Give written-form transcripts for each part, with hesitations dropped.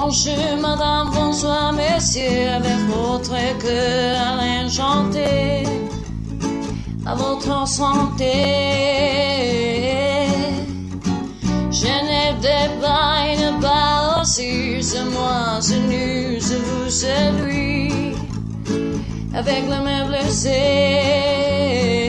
Bonjour madame, bonsoir messieurs, avec votre cœur à l'enchanté, à votre santé. Je n'ai de bain pas aussi, c'est moi, c'est nous, c'est vous, c'est lui, avec le main blessé.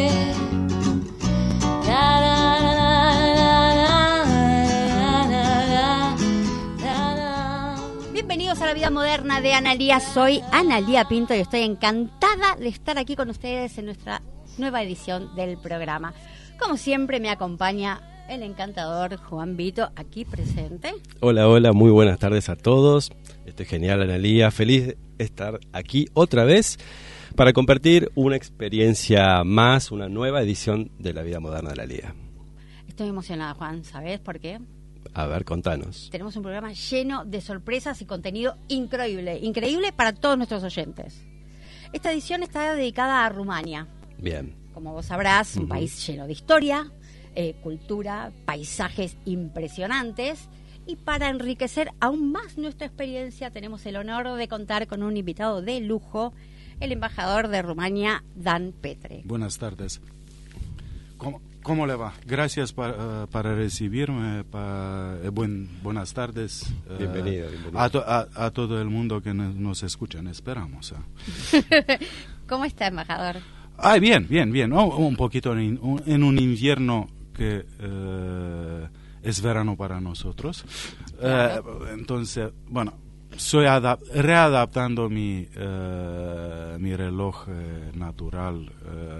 Bienvenidos a la vida moderna de Analía. Soy Analía Pinto y estoy encantada de estar aquí con ustedes en nuestra nueva edición del programa. Como siempre me acompaña el encantador Juan Vito, aquí presente. Hola, hola, muy buenas tardes a todos. Estoy genial, Analía, feliz de estar aquí otra vez para compartir una experiencia más, una nueva edición de la vida moderna de la Liga. Estoy emocionada, Juan, ¿sabes por qué? A ver, contanos. Tenemos un programa lleno de sorpresas y contenido increíble para todos nuestros oyentes. Esta edición está dedicada a Rumania. Bien. Como vos sabrás, un país lleno de historia, cultura, paisajes impresionantes. Y para enriquecer aún más nuestra experiencia, tenemos el honor de contar con un invitado de lujo, el embajador de Rumania, Dan Petre. Buenas tardes. ¿Cómo le va? Gracias para recibirme. Buenas tardes. Bienvenido. A todo el mundo que nos escuchan, esperamos. ¿Cómo está, embajador? Bien. Un poquito en un invierno que es verano para nosotros. Claro. Entonces, bueno, estoy readaptando mi reloj natural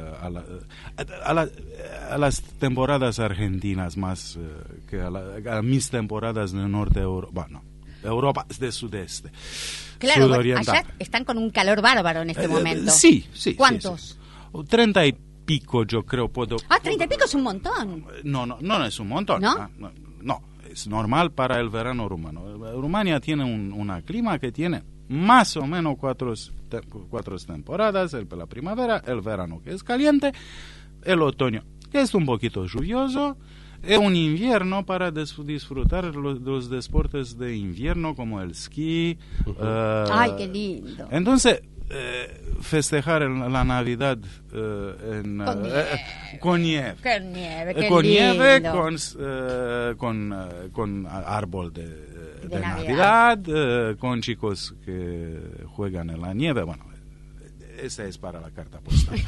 a las temporadas argentinas más que a mis temporadas de norte de Europa. Bueno, Europa de sudeste. Claro, sudoriental. Allá están con un calor bárbaro en este momento. Sí. ¿Cuántos? Sí. 30 y pico, yo creo. 30 y pico es un montón. No es un montón. ¿No? No, es normal para el verano rumano. Rumania tiene un clima que tiene más o menos cuatro temporadas: la primavera, el verano que es caliente, el otoño que es un poquito lluvioso, es un invierno para disfrutar los deportes de invierno como el esquí. Ay, qué lindo. Entonces, festejar la Navidad con nieve. Con nieve, con árbol de Navidad, con chicos que juegan en la nieve. Bueno, esa es para la carta postal.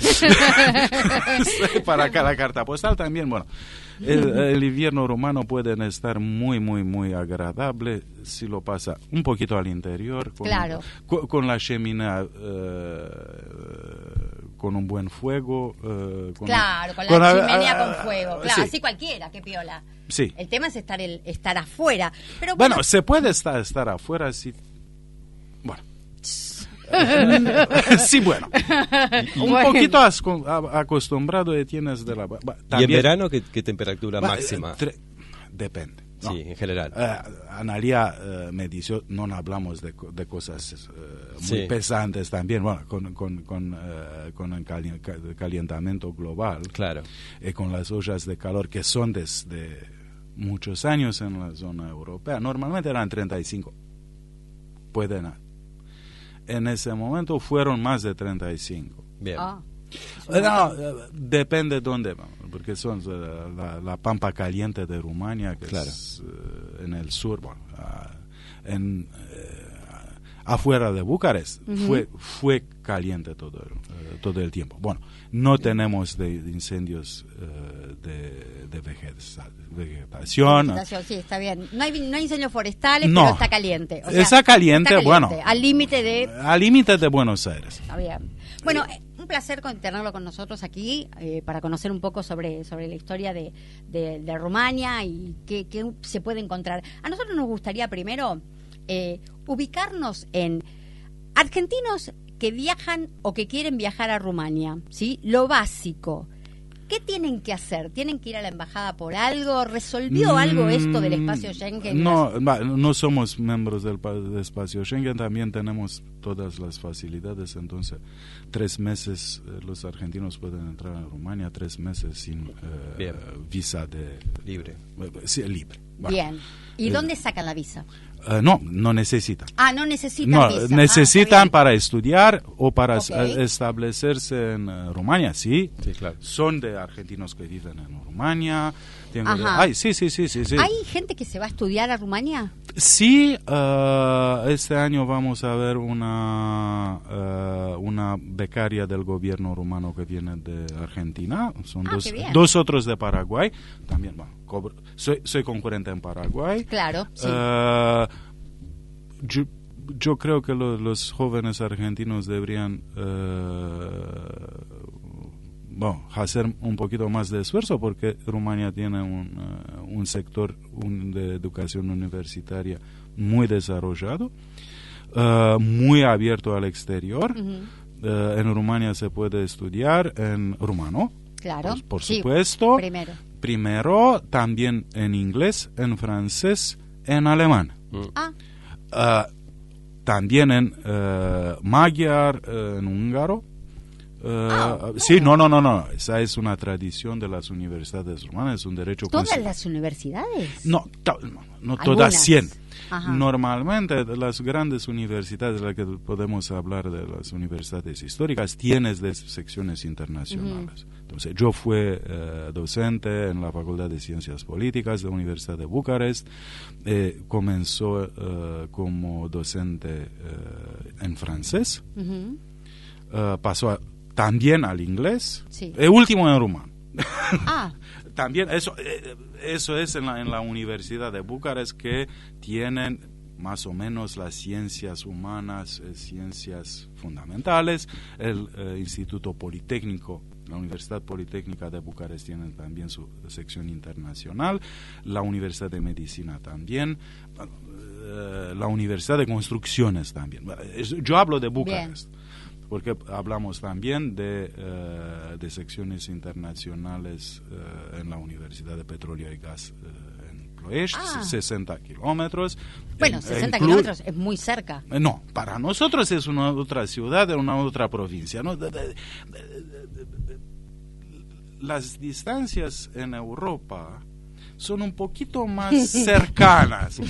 Para la carta postal también, bueno, el invierno rumano puede estar muy agradable si lo pasa un poquito al interior, con la chimenea, con un buen fuego. Con la chimenea con fuego, claro, sí. Así cualquiera, qué piola. Sí. El tema es estar afuera. Pero bueno, se puede estar afuera si... Bueno. Sí, bueno. Un poquito acostumbrado tienes de la... ¿Y en verano qué temperatura máxima? Depende. No. Sí, en general. Analía me dice, no hablamos de cosas muy pesantes también, bueno, con el calentamiento global. Claro. Con las ollas de calor que son desde muchos años en la zona europea. Normalmente eran 35. Pueden... En ese momento fueron más de 35. Bien. Depende de dónde, porque son la pampa caliente de Rumania, que es en el sur, bueno, afuera de Bucarest, fue caliente todo el tiempo. Bueno, no tenemos de incendios de vegetación. Sí, está bien. No hay incendios forestales, pero está caliente. O sea, está caliente, bueno. Al límite de Buenos Aires. Está bien. Bueno, un placer tenerlo con nosotros aquí para conocer un poco sobre la historia de Rumania y qué se puede encontrar. A nosotros nos gustaría primero ubicarnos en argentinos que viajan o que quieren viajar a Rumania, ¿sí? Lo básico. ¿Qué tienen que hacer? ¿Tienen que ir a la embajada por algo? ¿Resolvió algo esto del espacio Schengen? No somos miembros del espacio Schengen, también tenemos todas las facilidades, entonces 3 meses los argentinos pueden entrar a Rumania, 3 meses sin visa de... Libre. Sí, libre. Bien. ¿Y dónde sacan la visa? No necesitan. No necesitan No, visa. necesitan Está para estudiar o para Ok. establecerse en Rumania, sí. Sí, claro. Son de argentinos que viven en Rumania. Ajá. Ay, sí. bien. ¿Hay gente que se va a estudiar a Rumania? Sí, este año vamos a ver una becaria del gobierno rumano que viene de Argentina. Son qué bien. dos otros de Paraguay. También, bueno, soy concurrente en Paraguay. Claro, sí. Yo creo que los jóvenes argentinos deberían hacer un poquito más de esfuerzo porque Rumania tiene un sector de educación universitaria muy desarrollado, muy abierto al exterior. En Rumania se puede estudiar en rumano, Claro. por sí, supuesto. Primero. También en inglés, en francés, en alemán. También en magyar, en húngaro. Sí, no. Esa es una tradición de las universidades rumanas, es un derecho. ¿Todas las universidades? No Algunas. todas 100. Ajá. Normalmente las grandes universidades, las que podemos hablar de las universidades históricas, tienen secciones internacionales. Entonces, yo fui docente en la Facultad de Ciencias Políticas de la Universidad de Bucarest. Comenzó como docente en francés. Pasó también al inglés. Sí. El último en rumano. Ah, También eso es en la Universidad de Bucarest, que tienen más o menos las ciencias humanas, ciencias fundamentales. El Instituto Politécnico, la Universidad Politécnica de Bucarest, tiene también su sección internacional. La Universidad de Medicina también. La Universidad de Construcciones también. Yo hablo de Bucarest. Bien. Porque hablamos también de secciones internacionales en la Universidad de Petróleo y Gas en Ploiești, 60 kilómetros. bueno, 60 kilómetros es muy cerca. No, para nosotros es una otra ciudad, una otra provincia, ¿no? Las distancias en Europa son un poquito más cercanas.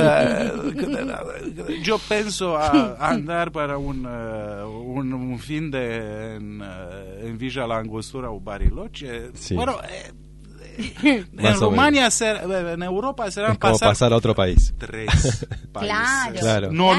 Yo pienso a andar para un fin en Villa La Angostura o Bariloche. Sí. Bueno, Más en o Rumania, en Europa serán Es como pasar a otro país. 3 países. Claro. No.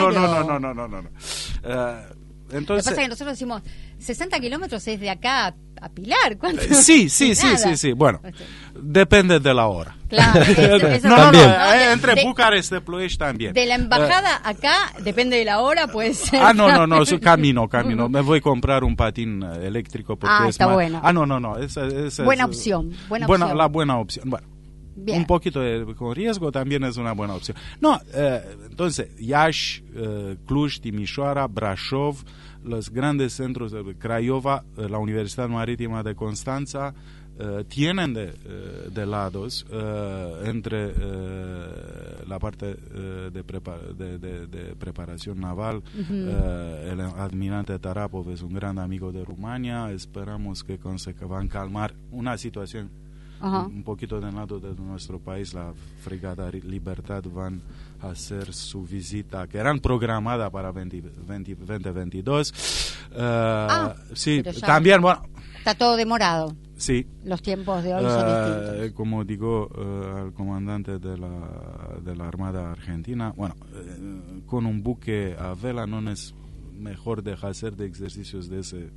Lo que Entonces, pasa es que nosotros decimos 60 kilómetros es de acá a Pilar. ¿Cuánto? sí. Nada. Bueno, depende de la hora. Claro, eso También. Entre de- Bucarest y Ploiești también. De la embajada acá, depende de la hora, puede ser. No, camino. Me voy a comprar un patín eléctrico porque está bueno. No. Esa Buena es, opción, buena buena- opción. La buena opción. Bueno, Bien. un poquito con riesgo también es una buena opción. No, entonces, Iași, Cluj, Timișoara, Brașov, los grandes centros de Craiova, la Universidad Marítima de Constanța, tienen de lados entre la parte de preparación naval. El almirante Tarapov es un gran amigo de Rumania. Esperamos que van a calmar una situación un poquito del lado de nuestro país. La fragata Libertad van a hacer su visita, que eran programada para 2022. Sí, pero ya también, bueno, Está todo demorado. sí. Los tiempos de hoy son distintos. Como digo al comandante de la Armada Argentina, bueno, con un buque a vela no es mejor dejar hacer de ejercicios de ese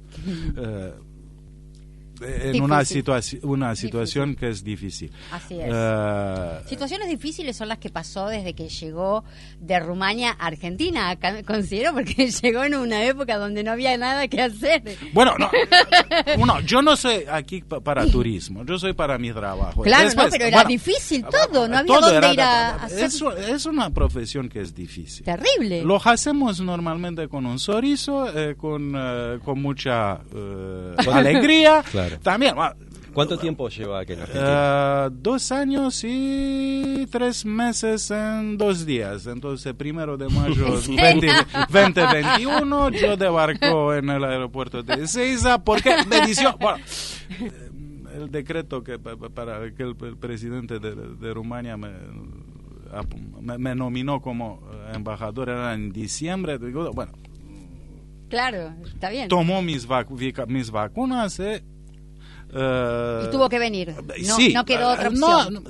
en una situación que es difícil. Así es. Situaciones difíciles son las que pasó desde que llegó de Rumania a Argentina. Acá considero porque llegó en una época donde no había nada que hacer. Bueno, yo no soy aquí para turismo, yo soy para mi trabajo. Claro, Después, pero era difícil todo, no había todo dónde ir a hacer. Es una profesión que es difícil. Terrible. Lo hacemos normalmente con un sorriso, con mucha alegría. Claro. También, ¿Cuánto tiempo lleva aquí en Argentina? 2 años y 3 meses en 2 días. Entonces, 1 de mayo 2021, yo debarco en el aeropuerto de Ezeiza porque medición. Bueno, el decreto que para que el presidente de Rumania me nominó como embajador, era en diciembre, digo, bueno, Claro, está bien. tomó mis vacunas, Y tuvo que venir. No, sí, no quedó otra opción.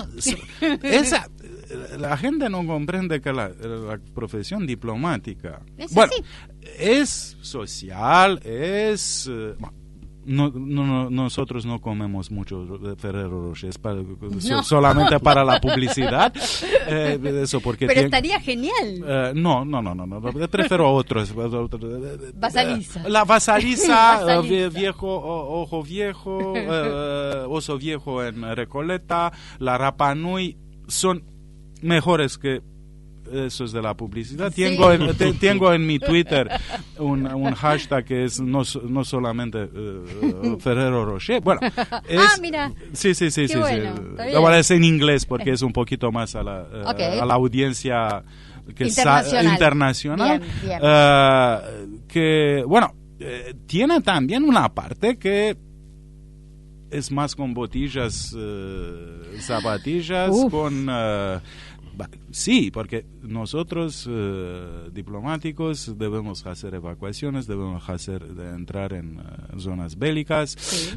La gente no comprende que la profesión diplomática Es bueno, así. es social, es nosotros no comemos mucho Ferrero Rocher, solamente para la publicidad. Eso porque Pero estaría genial. no, prefiero otros. Basaliza. La basaliza, Basaliza. ojo viejo, oso viejo en Recoleta, la Rapa Nui, son mejores que esos de la publicidad. Sí. Tengo en mi Twitter un hashtag que es no solamente Ferrero Rocher. Bueno, es, mira. Sí. Bueno, está bien. Ahora es en inglés porque es un poquito más a la, Ok. a la audiencia que Bien, internacional. bien. Que, bueno, tiene también una parte que es más con botillas, zapatillas, Uf. con... sí, porque nosotros diplomáticos debemos hacer evacuaciones, debemos de entrar en zonas bélicas, Sí.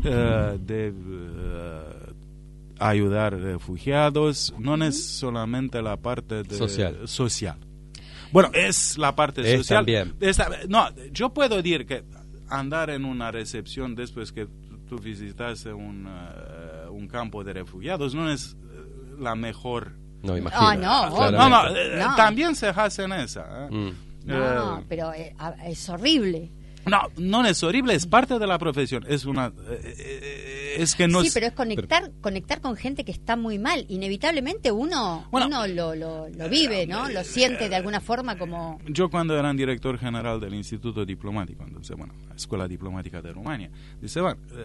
ayudar refugiados. No es solamente la parte social. Bueno, es la parte Es social. también. No, yo puedo decir que andar en una recepción después que tú visitaste un campo de refugiados no es la mejor. No, imagino. no, claramente. No. También se hacen esa. No, pero es horrible. No es horrible, es parte de la profesión. Es una, es que no. Sí, pero es conectar con gente que está muy mal. Inevitablemente uno lo vive, ¿no? Lo siente de alguna forma como... Yo cuando era director general del Instituto Diplomático, entonces, la Escuela Diplomática de Rumania, dice,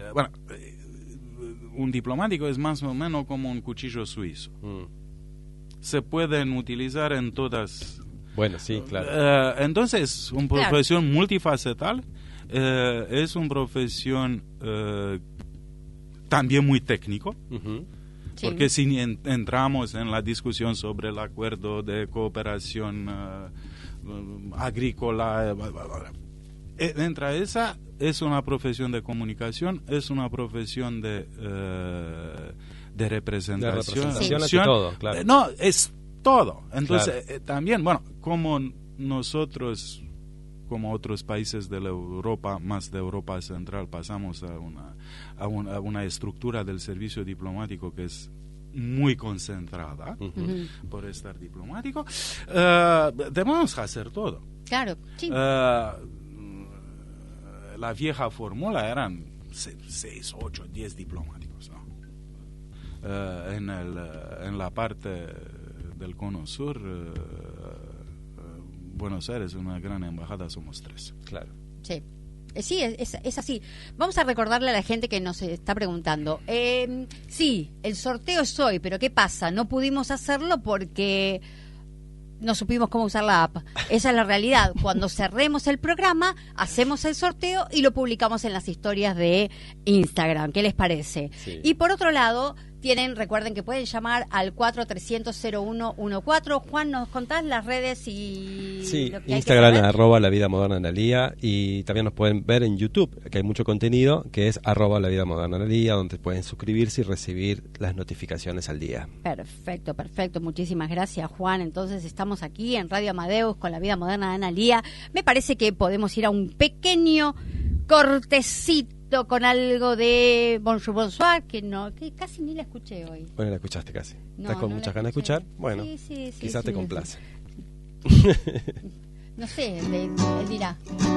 un diplomático es más o menos como un cuchillo suizo. Se pueden utilizar en todas. Bueno, sí, claro. Entonces, es una profesión multifacetal, es una profesión también muy técnico, porque si entramos en la discusión sobre el acuerdo de cooperación agrícola, entra esa, es una profesión de comunicación, es una profesión de representación. De representación ante todo, claro. No, es todo. Entonces, también, como nosotros, como otros países de la Europa, más de Europa Central, pasamos a una estructura del servicio diplomático que es muy concentrada por estar diplomático, debemos hacer todo. Claro, sí. La vieja fórmula eran 6, 8, 10 diplomáticos, ¿no? En la parte del Cono Sur, Buenos Aires, una gran embajada, somos 3. Claro. Sí. Sí, es así. Vamos a recordarle a la gente que nos está preguntando. Sí, el sorteo es hoy, pero ¿qué pasa? No pudimos hacerlo porque no supimos cómo usar la app. Esa es la realidad. Cuando cerremos el programa, hacemos el sorteo y lo publicamos en las historias de Instagram. ¿Qué les parece? Sí. Y por otro lado, recuerden que pueden llamar al 4300-0114. Juan, ¿nos contás las redes y Sí, lo que hay que Instagram saber? @La Vida Moderna Analía, y también nos pueden ver en YouTube, que hay mucho contenido, que es @La Vida Moderna Analía, donde pueden suscribirse y recibir las notificaciones al día. Perfecto. Muchísimas gracias, Juan. Entonces estamos aquí en Radio Amadeus con La Vida Moderna de Analía. Me parece que podemos ir a un pequeño cortecito con algo de Bonjour Bonsoir, que casi ni la escuché hoy. Bueno, la escuchaste casi. No, ¿Estás con no muchas la ganas de escuché. escuchar? Bueno, Sí, quizás te sí. complace. No sé, él dirá.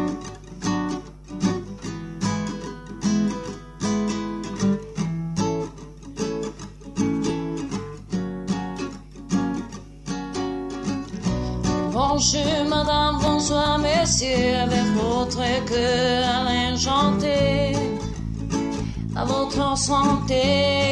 Bonjour madame, bonsoir messieurs, avec votre cœur enchanté, à votre santé.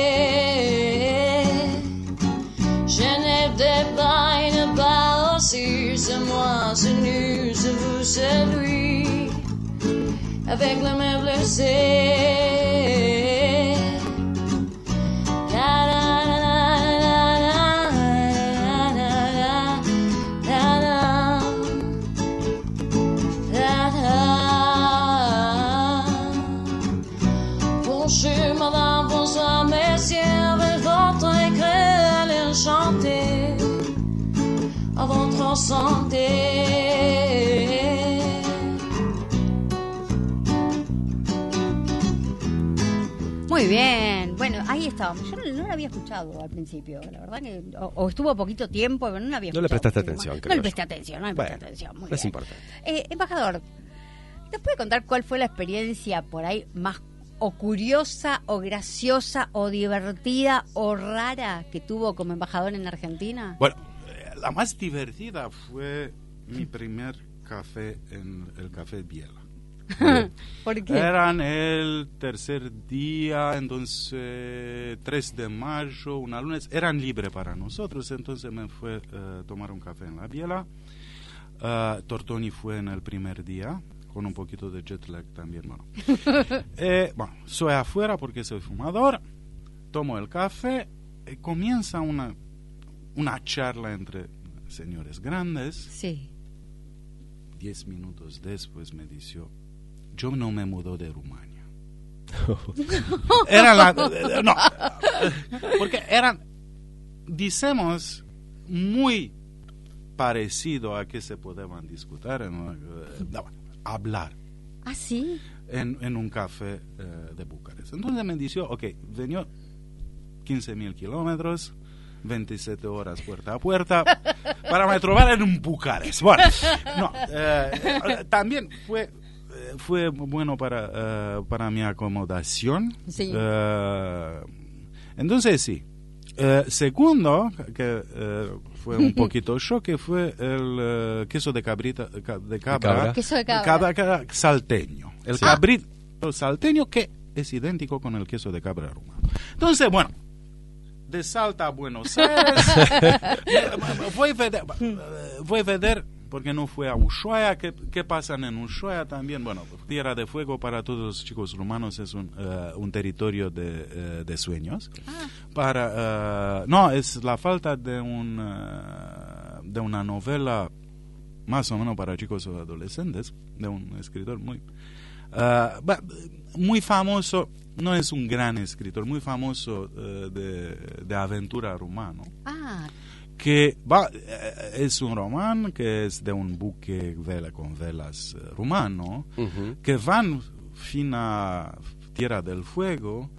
Genève des bains, pas aussi, c'est moi, c'est nous, c'est vous, c'est lui, avec le main blessé. La la la la la la la. Muy bien. Bueno, ahí estábamos. Yo no la había escuchado al principio. La verdad que o estuvo poquito tiempo, pero no la había No escuchado. le prestaste atención, No creo le yo. presté atención, no le presté atención. Muy No es bien. importante. Embajador, ¿nos puede contar cuál fue la experiencia por ahí más o curiosa, o graciosa, o divertida, o rara que tuvo como embajador en Argentina? Bueno, la más divertida fue mi primer café en el Café Biela. ¿Por qué? Eran el tercer día, entonces 3 de mayo, una lunes, eran libres para nosotros, entonces me fue a tomar un café en la Biela. Tortoni fue en el primer día, con un poquito de jet lag también. Bueno, bueno, soy afuera porque soy fumador, tomo el café, comienza una charla entre señores grandes. Sí. 10 minutos después me dice, yo no me mudo de Rumania. No, porque eran, decimos, muy parecido a que se podían discutir, hablar ¿Ah, sí? en un café de Bucarest. Entonces me dice, ok, venía 15.000 kilómetros, 27 horas puerta a puerta, para me trobar en un Bucarest. Bueno, no, también fue bueno para mi acomodación. Sí. Entonces sí. Segundo, que fue un poquito shock, que fue el queso de cabra. Queso de cabra. Salteño. El Sí. cabrito salteño, que es idéntico con el queso de cabra rumano. Entonces, bueno, de Salta a Buenos Aires, voy a ver, porque no fue a Ushuaia. ¿Qué pasa en Ushuaia también? Bueno, Tierra de Fuego para todos los chicos rumanos es un territorio de sueños. No, es la falta de una novela más o menos para chicos o adolescentes, de un escritor muy famoso. No es un gran escritor, muy famoso de aventura rumano. Que es un román que es de un buque con velas rumano, que van fin a Tierra del Fuego.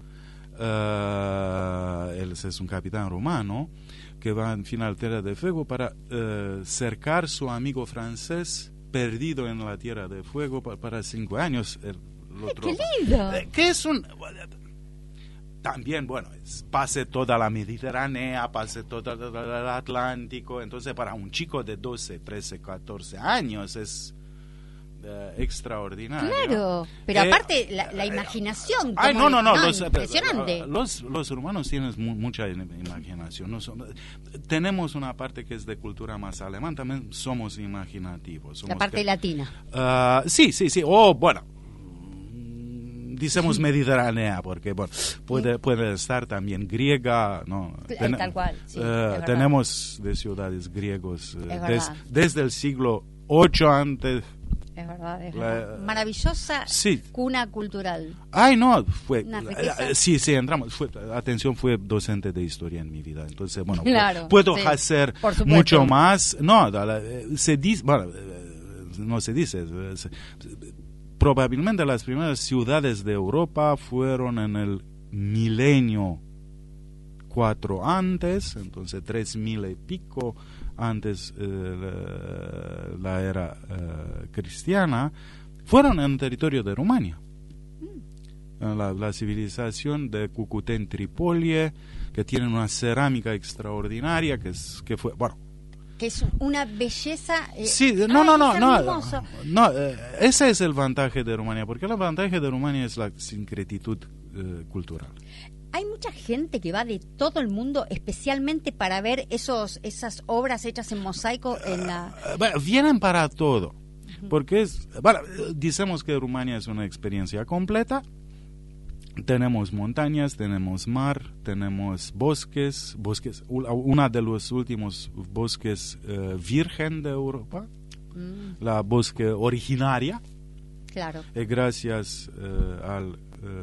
Él es un capitán rumano que va fin a Tierra del Fuego para cercar su amigo francés perdido en la Tierra del Fuego para 5 años. ¡Qué lindo! Que es un... También, bueno, pase toda la Mediterránea, pase todo el Atlántico. Entonces, para un chico de 12, 13, 14 años es extraordinario. Claro, pero aparte la imaginación. Impresionante. Los humanos tienen mucha imaginación. Tenemos una parte que es de cultura más alemán, también somos imaginativos. La parte latina. Sí. Bueno. Decimos mediterránea, porque bueno, puede estar también griega, ¿no? Tal cual, sí, tenemos de ciudades griegos desde el siglo 8 antes. Es verdad. Maravillosa cuna cultural. No, fue... Una riqueza. Sí, entramos. Fue docente de historia en mi vida. Entonces, bueno, claro, puedo hacer mucho más. No, se dice... Bueno, no se dice... Probablemente las primeras ciudades de Europa fueron en el milenio 4 antes, entonces 3000 y pico antes la era cristiana, fueron en el territorio de Rumania. La civilización de Cucuteni Tripolie, que tiene una cerámica extraordinaria, que fue, bueno, que es una belleza. Sí, no. Ese es el vantaje de Rumania, porque el vantaje de Rumania es la sincretitud cultural. Hay mucha gente que va de todo el mundo especialmente para ver esas obras hechas en mosaico en la... Vienen para todo, porque decimos que Rumania es una experiencia completa. Tenemos montañas, tenemos mar, tenemos bosques, una de los últimos bosques virgen de Europa, la bosque originaria. Claro. Gracias al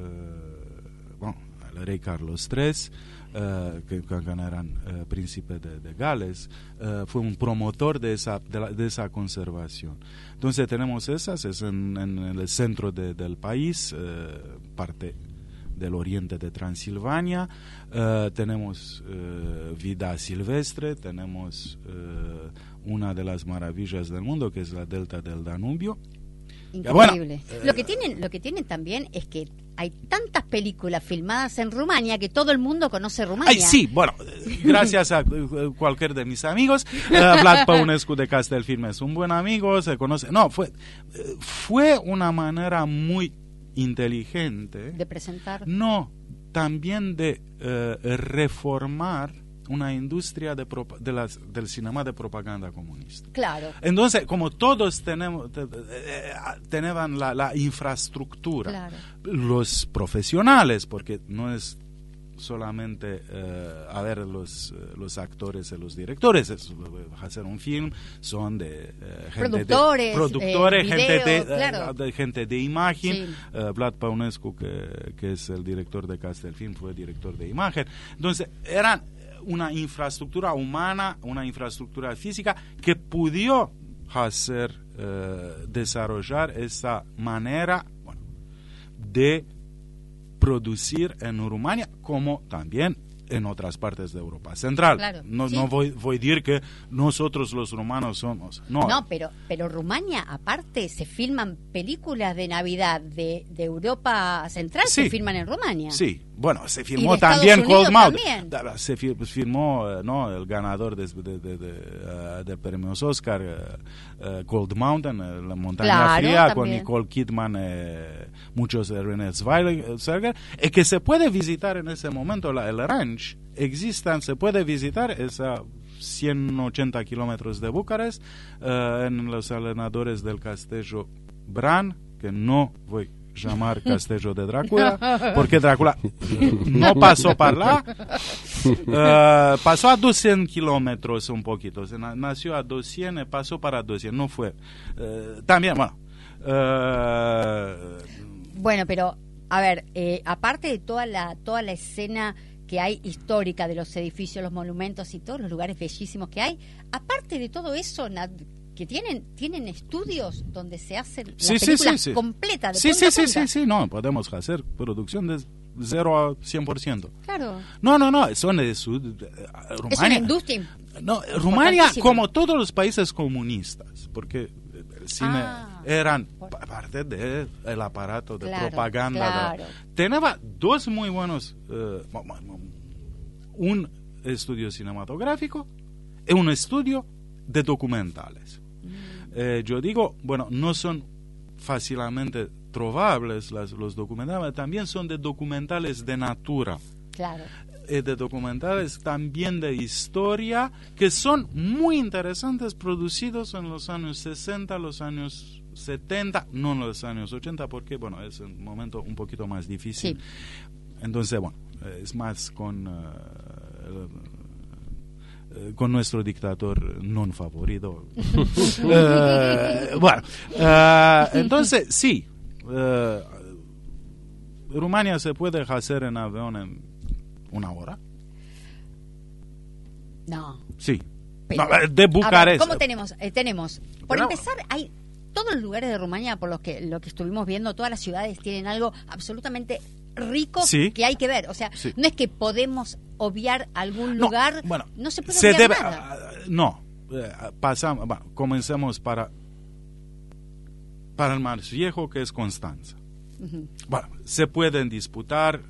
rey Carlos III, que eran príncipe de Gales, fue un promotor de esa conservación. Entonces tenemos esas, es en el centro del país, parte del oriente de Transilvania, tenemos vida silvestre, tenemos una de las maravillas del mundo, que es la delta del Danubio. Increíble. Bueno, lo que tienen también es que hay tantas películas filmadas en Rumania que todo el mundo conoce Rumania. Ay, sí, bueno, gracias a cualquier de mis amigos, Vlad Păunescu de Castelfilm es un buen amigo, se conoce. No, fue una manera muy inteligente De presentar. No, también de reformar una industria del cinema de propaganda comunista. Claro. Entonces, como todos tenían la infraestructura, Claro. los profesionales, porque no es solamente los actores y los directores, hacer un film son de gente productores, gente claro. de gente de imagen. Sí. Vlad Păunescu, que es el director de Castelfilm, fue director de imagen. Entonces eran una infraestructura humana, una infraestructura física que pudo hacer desarrollar esa manera de producir en Rumania, como también en otras partes de Europa Central. Claro, No, sí. no voy a decir que nosotros los rumanos somos. No, pero Rumania, aparte, se filman películas de Navidad de Europa Central, Sí. se filman en Rumania. Sí, bueno, se Y filmó de también Estados Unidos Cold Mouth. también. Se filmó el ganador de premios Oscar, Cold Mountain, la montaña Claro, fría, con también. Nicole Kidman, muchos de René Zellweger, y que se puede visitar en ese momento el ranch. Se puede visitar esa 180 kilómetros de Bucarest, en los alrededores del Castello Bran, que no voy a llamar Castello de Drácula, porque Drácula no pasó para lá, pasó a 200 kilómetros un poquito, nació a 200, pasó para 200, no fue. También, bueno. Bueno, pero, a ver, aparte de toda la escena que hay histórica de los edificios, los monumentos y todos los lugares bellísimos que hay, aparte de todo eso, que tienen estudios donde se hacen las películas completas de punta a punta. Sí, no, podemos hacer producción de 0 a 100%. Claro. No, son de Rumania. Es una industria. No, Rumania, importantísima. como todos los países comunistas, porque el cine eran Bueno. parte del aparato de Claro, propaganda. claro. Tenía dos muy buenos, un estudio cinematográfico y un estudio de documentales. Yo digo, bueno, no son fácilmente trovables los documentales, también son de documentales de natura. Claro. De documentales también de historia que son muy interesantes, producidos en los años 60, los años 70, no en los años 80, porque bueno, es un momento un poquito más difícil. Sí. Entonces, bueno, es más con nuestro dictador non favorito. Entonces, sí, Rumania se puede hacer en avión en 1 hora. No. Sí. Pero, No, de Bucarest. a ver, ¿cómo tenemos? Por Pero- empezar, hay todos los lugares de Rumania, por lo que estuvimos viendo, todas las ciudades tienen algo absolutamente rico Sí. que hay que ver. O sea, Sí. no es que podemos obviar algún No, lugar, bueno, no se puede obviar nada. No, pasamos, comencemos para el más viejo, que es Constanza. Ujú. Bueno, se pueden disputar,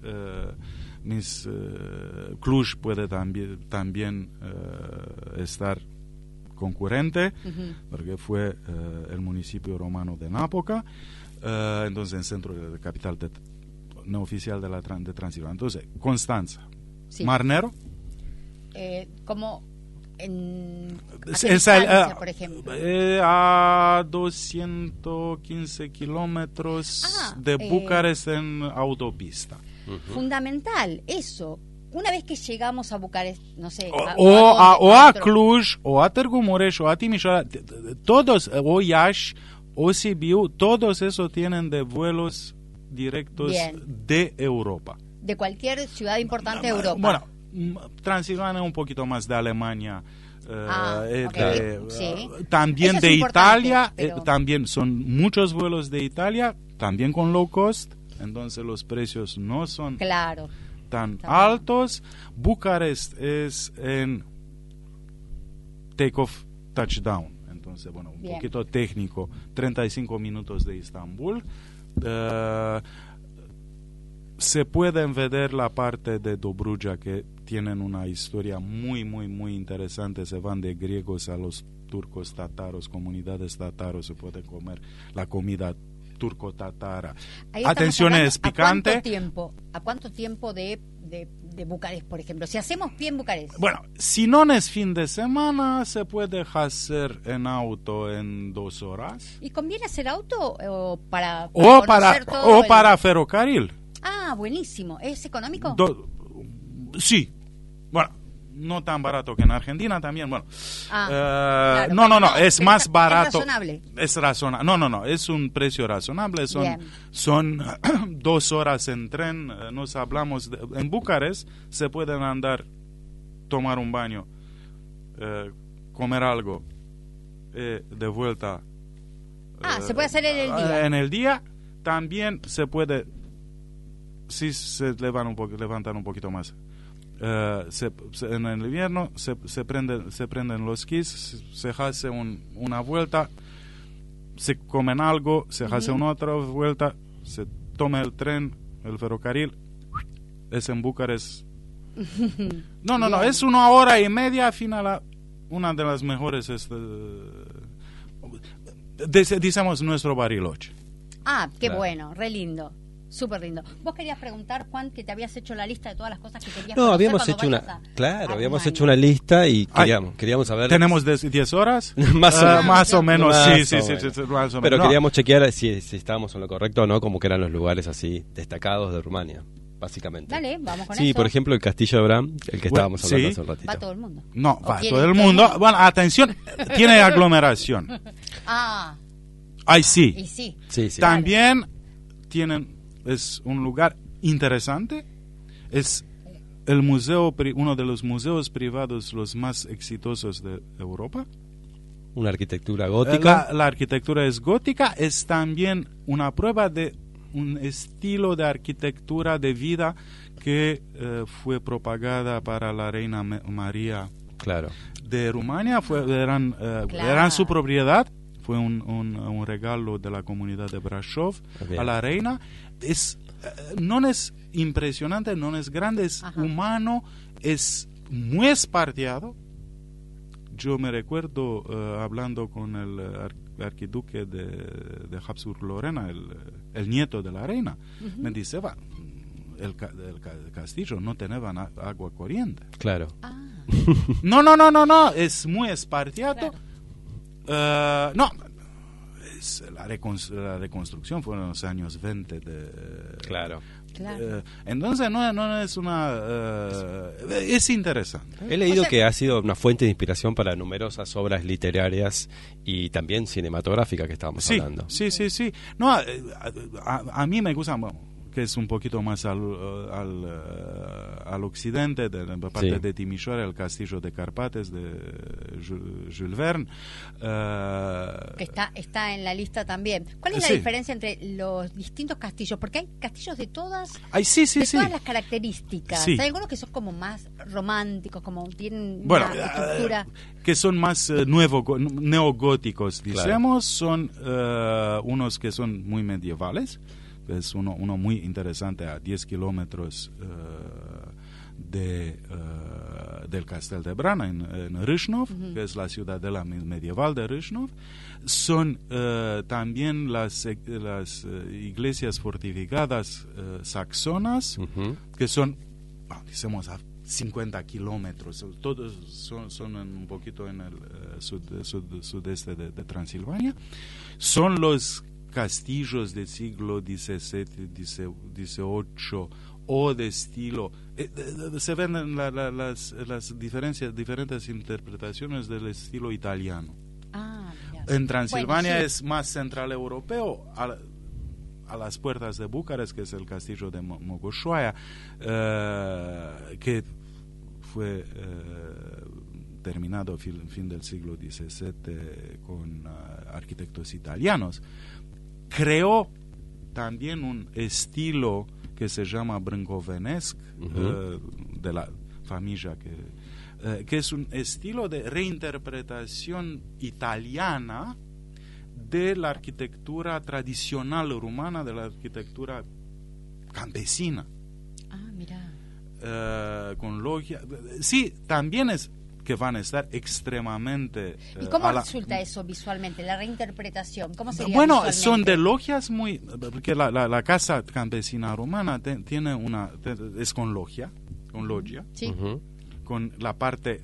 Cluj puede también estar concurrente, Ujú. porque fue el municipio romano de Nápoca, entonces en centro de la capital no oficial de Transilvania. Entonces, Constanza, Sí. Mar Negro, Como en Es Francia, por ejemplo. a 215 kilómetros de Bucarest en autopista. Fundamental, eso. Una vez que llegamos a Bucarest, no sé, O a otro- Cluj, o a Târgu Mureș, o a Timișoara, todos, o Iași, o Sibiu, todos esos tienen de vuelos directos Bien. de Europa. de cualquier ciudad importante de Europa. Bueno, Transilvania un poquito más de Alemania. Ok, sí. También Eso es de importante, Italia, pero- también son muchos vuelos de Italia, también con low cost. entonces los precios no son Claro. tan Está bien. altos. Bucarest es en take-off touchdown, entonces bueno, un Bien. poquito técnico, 35 minutos de Istambul. Se pueden ver la parte de Dobruja, que tienen una historia muy interesante. Se van de griegos a los turcos tataros, comunidades tataros, se puede comer la comida turco-tatara. Ahí estamos Atención, hablando, es picante. ¿A cuánto tiempo de Bucarest, por ejemplo? Si hacemos pie en Bucarest. Bueno, si no es fin de semana, se puede hacer en auto en 2 horas. ¿Y conviene hacer auto o para O conocer todo para ferrocarril. Ah, buenísimo. ¿Es económico? Sí. Bueno, no tan barato que en Argentina también. Bueno, Claro, no, bueno, es más barato. ¿Es razonable? Es razonable. No, es un precio razonable. Bien. Son 2 horas en tren. Nos hablamos en Bucarest se pueden andar, tomar un baño, comer algo, de vuelta. Se puede hacer en el día. En el día también se puede. Sí, se levantan un poquito más. En el invierno se prenden los skis, se hace una vuelta, se comen algo, se hace una otra vuelta, se toma el tren, el ferrocarril, es en Bucarest. No, es 1 hora y media, final, una de las mejores, decimos nuestro Bariloche. Qué Claro. bueno, re lindo. Súper lindo. Vos querías preguntar, Juan, que te habías hecho la lista de todas las cosas que querías No, conocer habíamos cuando hecho una, vayas a claro, habíamos Rumania. hecho una lista y queríamos saber. ¿Tenemos 10 horas? Más o menos. Más o menos, Más sí, o sí, menos. sí, más o Pero menos. No. queríamos chequear si estábamos en lo correcto o no, como que eran los lugares así destacados de Rumania, básicamente. Dale, vamos con Sí, eso. por ejemplo, el Castillo de Bram, el que estábamos hablando sí. hace un ratito. Va todo el mundo. No, ¿O va quiere todo el todo el mundo. mundo? Bueno, atención, tiene aglomeración. Ay, Y sí. sí. Sí, sí. También es un lugar interesante. Es el museo, uno de los museos privados los más exitosos de Europa. Una arquitectura gótica. La arquitectura es gótica, es también una prueba de un estilo de arquitectura de vida que fue propagada para la reina María Claro. de Rumania. Eran su propiedad, fue un regalo de la comunidad de Brașov Bien. a la reina. No es impresionante, no es grande, es humano, es muy esparciado. Yo me recuerdo hablando con el arquiduque de Habsburg-Lorena, el nieto de la reina. Me dice, el castillo no tenía agua corriente. Claro. No, es muy esparciado. Claro. No, la reconstrucción fue en los años 20 Claro. Claro. Entonces no es es interesante. He leído O sea- que ha sido una fuente de inspiración para numerosas obras literarias y también cinematográficas que estábamos Sí, hablando. sí. No, a mí me gusta, que es un poquito más al occidente, de la parte Sí. de Timișoara, el castillo de Carpates de Jules Verne. Que está en la lista también. ¿Cuál es la Sí. diferencia entre los distintos castillos? Porque hay castillos de todas, Sí. todas las características. Sí. Hay algunos que son como más románticos, como tienen Bueno, una estructura. que son más neogóticos, decimos, son unos que son muy medievales. Es uno muy interesante a 10 kilómetros del Castel de Brana, en Râșnov, que es la ciudadela medieval de Râșnov. Son también las iglesias fortificadas saxonas, que son, decimos, a 50 kilómetros. Todos son un poquito en el sudeste de Transilvania. Son los castillos del siglo XVII, XVIII o de estilo. Se ven las diferentes interpretaciones del estilo italiano. Mira. En Transilvania Bueno, sí. es más central europeo, a las puertas de Bucarest, que es el castillo de Mogoșoaia, que fue terminado fin del siglo XVII con arquitectos italianos. Creó también un estilo que se llama brâncovenesc, de la familia que es un estilo de reinterpretación italiana de la arquitectura tradicional rumana, de la arquitectura campesina. Ah, mira. Con logia. Sí, también es que van a estar extremadamente... ¿Y cómo resulta eso visualmente, la reinterpretación? ¿Cómo sería Bueno, visualmente? son de logias muy... Porque la casa campesina romana tiene es con logia, con loggia, Sí. con la parte...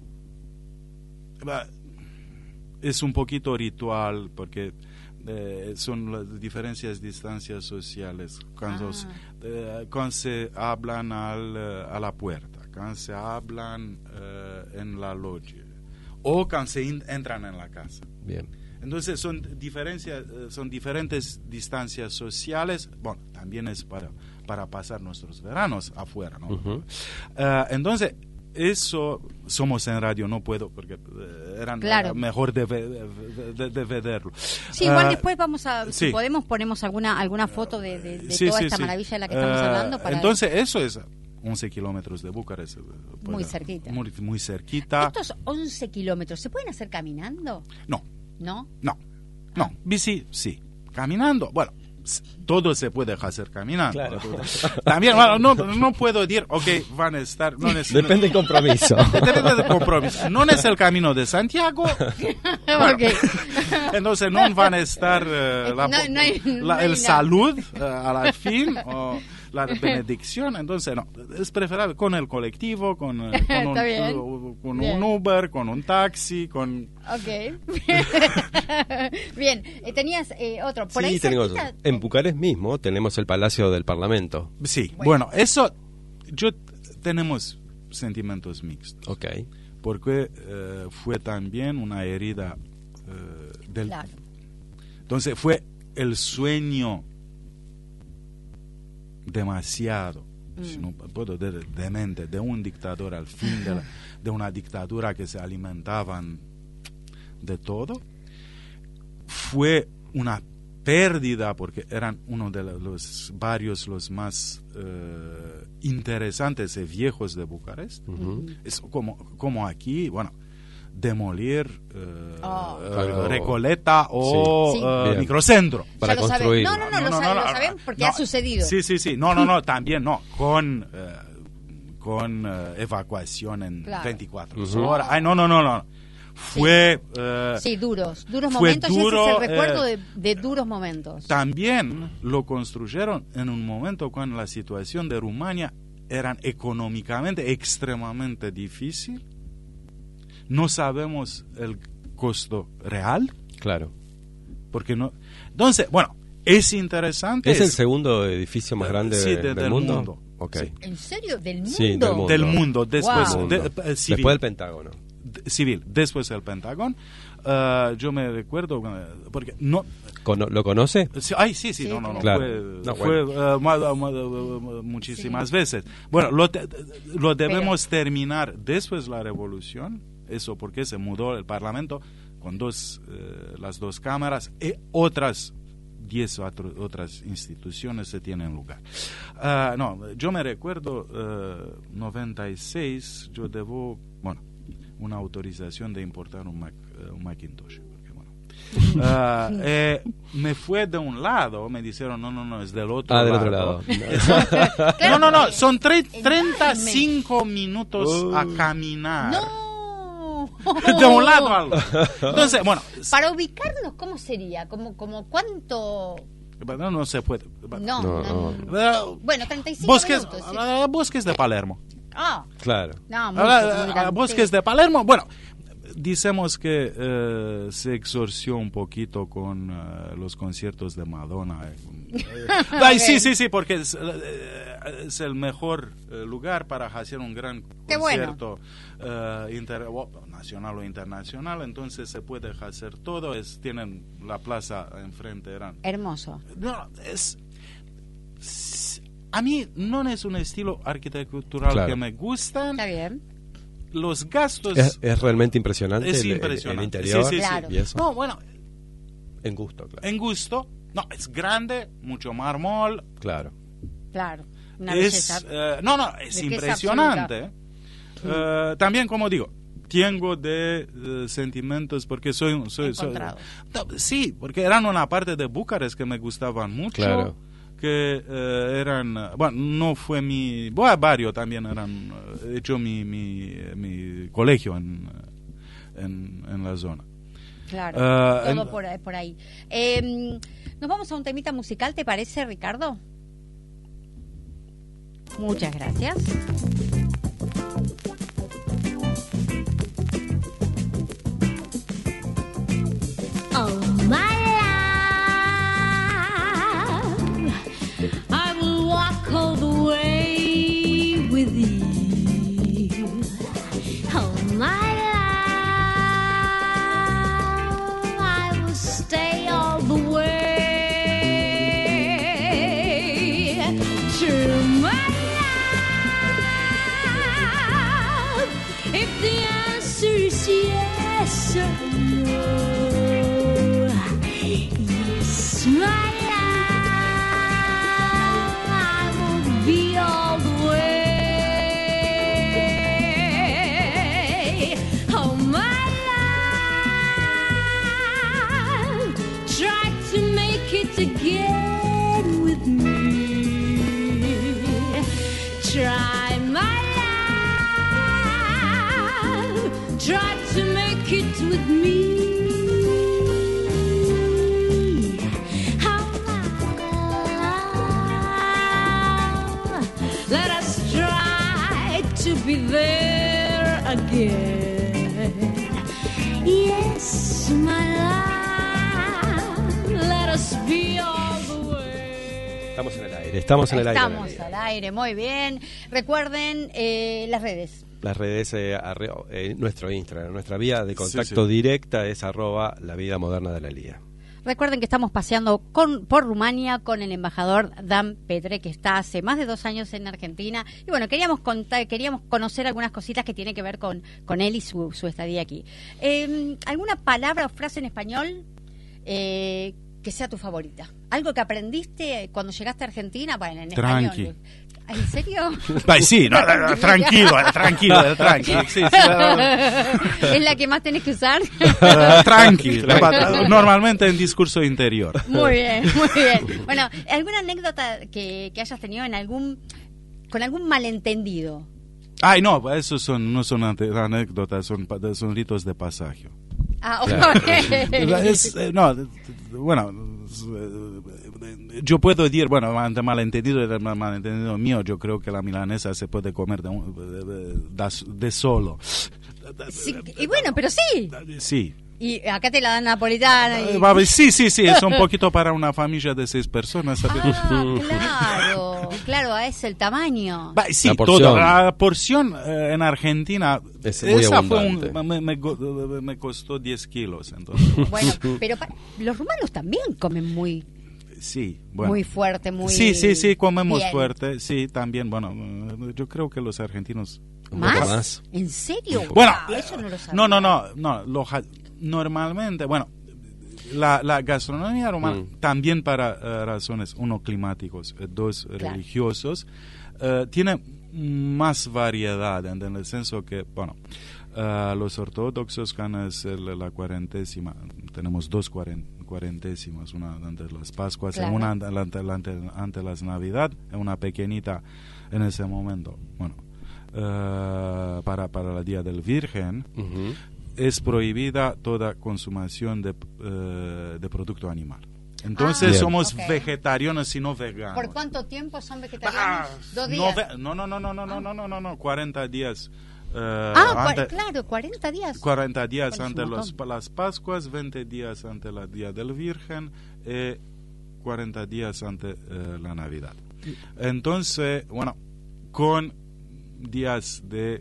Es un poquito ritual porque son las diferencias, distancias sociales. Cuando se hablan a la puerta, cuando se hablan en la loggia o cuando se entran en la casa. Bien. Entonces son diferentes distancias sociales. Bueno, también es para pasar nuestros veranos afuera, ¿no? Entonces, eso somos en radio, no puedo porque eran mejor de verlo. Sí, igual después vamos a, sí. si podemos, ponemos alguna foto de Sí, toda sí, esta sí. maravilla de la que estamos hablando. Para Entonces, eso es 11 kilómetros de Bucarest. Muy cerquita. Muy cerquita. Estos 11 kilómetros, ¿se pueden hacer caminando? No. ¿No? No, bici, sí. Caminando, bueno, todo se puede hacer caminando. Claro. También, bueno, no puedo decir, ok, van a estar... No es, Depende del compromiso. Depende del compromiso. No es el camino de Santiago. Bueno, Ok. entonces no van a estar No hay el nada. salud a la fin o la benedicción. Entonces no, es preferible con el colectivo, con Está bien. un Uber, con un taxi, con... Ok. Bien, tenías otro. Por ahí Sí, tenemos otro. cerquita- En Bucarest mismo tenemos el Palacio del Parlamento. Sí, bueno, eso tenemos sentimientos mixtos. Ok. Porque fue también una herida del... Claro. Entonces fue el sueño demasiado, si no puedo decir demente, de un dictador al fin de una dictadura que se alimentaban de todo. Fue una pérdida porque eran uno de los barrios los más interesantes y viejos de Bucarest. Es como aquí, bueno, demolir Recoleta o Sí. Bien. Microcentro. Para Ya lo saben. construir. No, lo saben porque ha sucedido. Sí, no, también no, con evacuación en Claro. 24 horas. Ay, no. Fue Sí, duros fue momentos. duro, Y ese es el recuerdo de duros momentos. también lo construyeron en un momento cuando la situación de Rumania era económicamente extremadamente difícil. No sabemos el costo real, Claro. porque no. Entonces, bueno, es interesante. ¿Es el segundo edificio más grande Sí, del mundo? Ok. Sí. ¿En serio? ¿Del mundo? Sí, del mundo. Del mundo, después Wow. civil. Después del Pentágono. Civil, después del Pentágono. Yo me recuerdo, porque no... ¿Lo conoce? Sí, sí, no, Claro. fue muchísimas veces. Bueno, lo debemos terminar después de la revolución, eso porque se mudó el Parlamento con las dos cámaras y otras 10 otras instituciones se tienen lugar. Yo me recuerdo 96, yo debo, una autorización de importar un Macintosh. Me fue de un lado, me dijeron, no, es del otro lado. Del otro lado. No, son 35 minutos a caminar. ¡No! De un lado al otro. Entonces, Para ubicarnos, ¿cómo sería? ¿Como cuánto? no se puede. No. Bueno, 35 minutos. Sí. Bosques de Palermo. Claro. No, muy grande. Bosques de Palermo, decimos que se exorció un poquito con los conciertos de Madonna. Sí, porque es el mejor lugar para hacer un gran concierto nacional o internacional. Entonces se puede hacer todo. Tienen la plaza enfrente. Hermoso. No, a mí no es un estilo arquitectural que me gusta. Está bien. Los gastos... Es realmente impresionante, es el interior. Sí, Claro. y eso. No, En gusto, claro. En gusto. No, es grande, mucho mármol. Claro. Claro, una Es, belleza. es Es impresionante. También, como digo, tengo de sentimientos porque soy Encontrados. sí, porque eran una parte de Bucarest que me gustaban mucho. Claro. Que eran, bueno, no fue mi, bueno, varios también eran, he hecho mi colegio en la zona. Claro, en- todo por ahí. Nos vamos a un temita musical, ¿te parece, Ricardo? Muchas gracias. Oh, my love, I will walk all the way with you. Oh, my love, I will stay all the way. True, my love, if the answer is yes or no. Yes, my love, I will be all the way. Oh, my love, try to make it again with me. Try, my love, try to make it with me. Let us try to be there again. Yes, my love, let us be all the way. Estamos en el aire. Estamos en el aire. Estamos Analia. al aire, muy bien. Recuerden las redes. Las redes, nuestro Instagram, nuestra vía de contacto Sí. directa es @la vida moderna de la Lía. Recuerden que estamos paseando por Rumania con el embajador Dan Petre, que está hace más de 2 años en Argentina. Y bueno, queríamos conocer algunas cositas que tienen que ver con él y su estadía aquí. ¿Alguna palabra o frase en español que sea tu favorita? ¿Algo que aprendiste cuando llegaste a Argentina? Bueno, en Tranqui. español. ¿En serio? Ay, sí, no, tranquilo. Sí, ¿Es la que más tenés que usar? tranquilo. Normalmente en discurso interior. Muy bien, muy bien. Bueno, ¿alguna anécdota que hayas tenido con algún malentendido? Ay, no, esos no son anécdotas, son ritos de pasaje. Ah, Claro. ok. Yo puedo decir, bueno, ante malentendido mío, yo creo que la milanesa se puede comer de solo. Sí, y bueno, pero sí. Sí. Y acá te la dan napolitana. Y... Sí, es un poquito para una familia de 6 personas. ¿Sabes? Claro, es el tamaño. Sí, La porción. todo. La porción en Argentina, Es muy esa abundante. me costó 10 kilos. Entonces. Bueno, pero los rumanos también comen muy Sí, bueno. muy fuerte, muy... Sí, comemos bien. fuerte. Sí, también, bueno, yo creo que los argentinos... Un poco ¿Más? más. ¿En serio? Bueno, Wow, eso no lo sabía. no. Normalmente, bueno, la gastronomía romana, también para razones, uno, climáticos, dos, Claro. religiosos, tiene más variedad, en el senso que, bueno, los ortodoxos ganan la cuarentésima, tenemos 2 cuarentésimas, una antes de las Pascuas, Claro. una ante las Navidad, una pequeñita en ese momento, bueno, para el Día del Virgen. Ujú. Es prohibida toda consumación de producto animal. Entonces Bien. somos Ok. vegetarianos y no veganos. ¿Por cuánto tiempo son vegetarianos? 2 No, días. no, 40 días. Claro, 40 días. 40 días Bueno, es un ante montón. las Pascuas, 20 días ante el Día del Virgen y 40 días ante la Navidad. Entonces, bueno, con días de,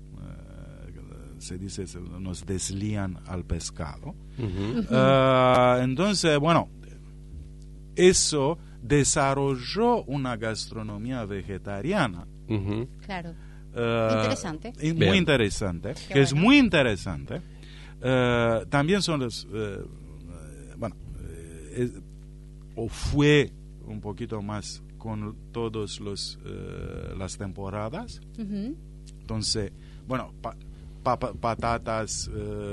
se dice, nos deslían al pescado. Ujú. Entonces, bueno, eso desarrolló una gastronomía vegetariana. Ujú. Claro. eh, Interesante. Muy Bien. interesante. Qué Que es bueno. muy interesante. También son los... o fue un poquito más con todos las temporadas. Ujú. Entonces, bueno, patatas,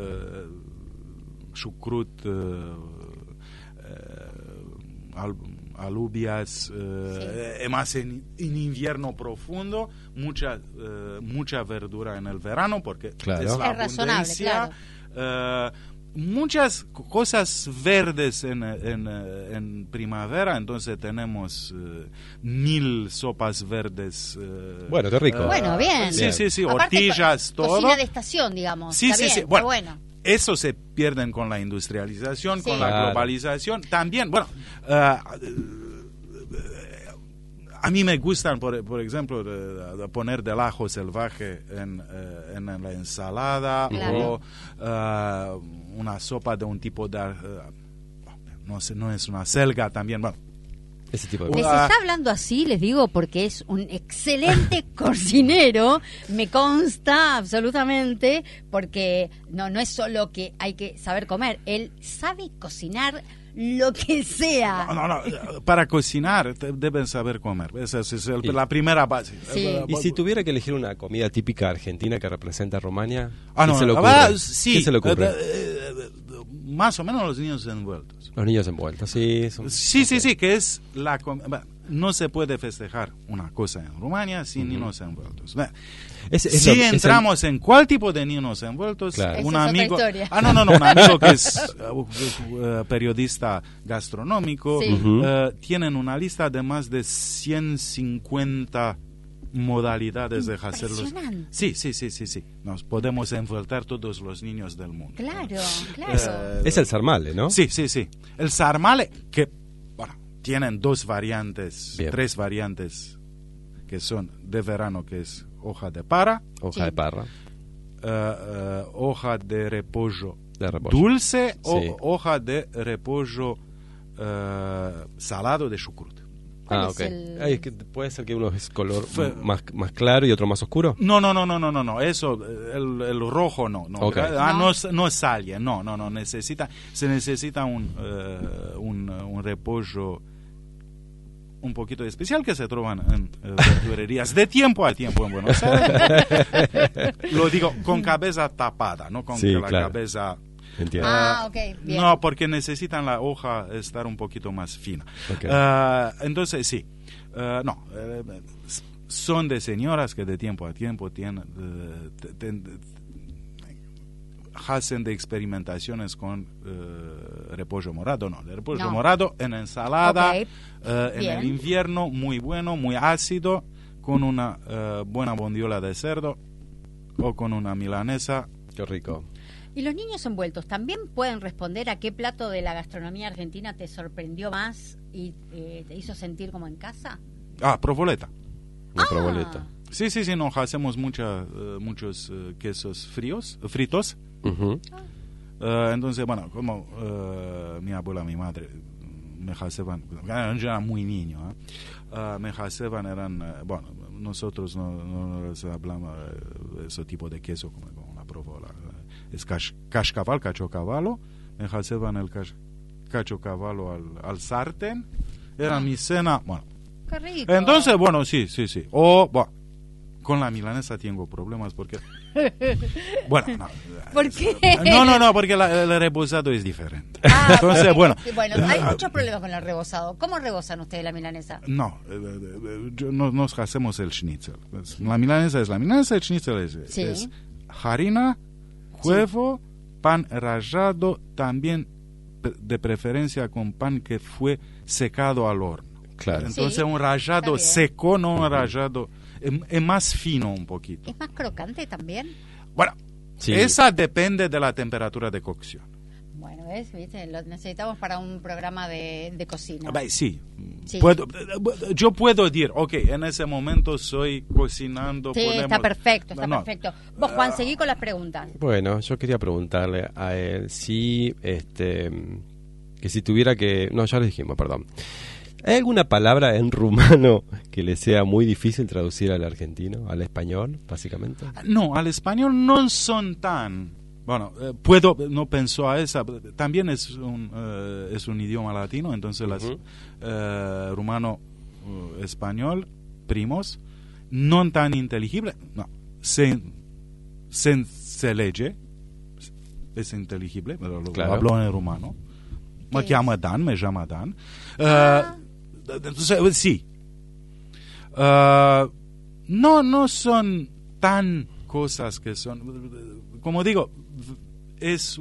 chucrut, alubias, más en invierno profundo, mucha verdura en el verano, porque Claro. es la Es razonable, abundancia. Muchas cosas verdes en primavera, entonces tenemos 1000 sopas verdes. Bueno, qué rico. Bueno, bien. Sí, sí, sí, Aparte, hortillas, todo. Cocina de estación, digamos. Sí, Está sí, bien, sí. está Bueno, eso se pierden con la industrialización, Sí. con la Claro. globalización. También, bueno, a mí me gustan, por ejemplo, de poner del ajo salvaje en la ensalada, Claro. o una sopa de un tipo de... no sé, no es una selga también, bueno. Ese tipo de Les cosas. está hablando así, les digo, porque es un excelente cocinero, me consta absolutamente, porque no es solo que hay que saber comer, él sabe cocinar lo que sea. No, para cocinar deben saber comer. Esa es la primera base. Sí. Y si tuviera que elegir una comida típica argentina que representa a Rumania, Ah, ¿qué no, se le ocurre? sí, ¿Qué se le ocurre? Más o menos los niños envueltos. Los niños envueltos, sí. Sí, que es no se puede festejar una cosa en Rumania sin niños envueltos. Si entramos en cuál tipo de niños envueltos, Claro. un Esa es otra amigo, historia. un amigo que es periodista gastronómico, Sí. tienen una lista de más de 150 modalidades de hacerlos. Impresionante. Sí. Nos podemos envolver todos los niños del mundo. Claro, claro. Es el sarmale, ¿no? Sí. El sarmale, que bueno, tienen Bien. 3 variantes que son de verano, que es hoja de para, Hoja Sí. de parra, hoja de repollo de repollo. dulce o Sí. hoja de repollo salado de chucrut. ¿Cuál Ah, es ok. el- Ay, es que puede ser que uno es color Fue- más claro y otro más oscuro. No, eso, el rojo no. Ok. No sale, no, se necesita un repollo un poquito especial que se trovan en verdurerías de tiempo a tiempo en Buenos Aires. Lo digo con cabeza tapada, no con Sí, que la claro. cabeza... Entiendo. Ok, bien. No, porque necesitan la hoja estar un poquito más fina. Ok. Entonces, sí. Son de señoras que de tiempo a tiempo hacen de experimentaciones con repollo morado. De repollo No. morado en ensalada, Ok. en Bien. el invierno, muy bueno, muy ácido, con una buena bondiola de cerdo o con una milanesa. Qué rico. ¿Y los niños envueltos también pueden responder a qué plato de la gastronomía argentina te sorprendió más y te hizo sentir como en casa? Provoleta. Una proboleta. Sí, nos hacemos muchos quesos fritos. Ujú. Entonces, bueno, como mi abuela, mi madre me hacían, yo era muy niño, me hacían, bueno, nosotros no les hablamos de ese tipo de queso como la provola. Es cachocavallo, me hacían el cachocavallo al sartén, era mi cena, bueno. Qué rico. Entonces, bueno, sí. O, bueno, con la milanesa tengo problemas porque... Bueno, no. ¿Por qué? No, porque el rebozado es diferente. Entonces, porque- bueno. Bueno, hay muchos problemas con el rebozado. ¿Cómo rebozan ustedes la milanesa? No, nos hacemos el schnitzel. La milanesa es la milanesa, el schnitzel Sí. es harina, huevo, pan rallado, también de preferencia con pan que fue secado al horno. Claro. Entonces Sí, un rallado está bien. seco, no un rallado... Es más fino un poquito. ¿Es más crocante también? Bueno, Sí. esa depende de la temperatura de cocción. Bueno, ¿viste? Lo necesitamos para un programa de cocina. Sí. Sí. Yo puedo decir, ok, en ese momento estoy cocinando. Sí, podemos- está perfecto, está No, perfecto. Vos, Juan, seguí con las preguntas. Bueno, yo quería preguntarle a él si, que si tuviera que... No, ya lo dijimos, perdón. ¿Hay alguna palabra en rumano que le sea muy difícil traducir al argentino, al español, básicamente? No, al español no son tan Bueno, no pensó a esa, también es un idioma latino, entonces rumano, español, primos, no tan inteligible, no, se legge, es inteligible, pero lo hablo en rumano, me llama Dan, entonces sí, no son tan cosas que son, como digo, es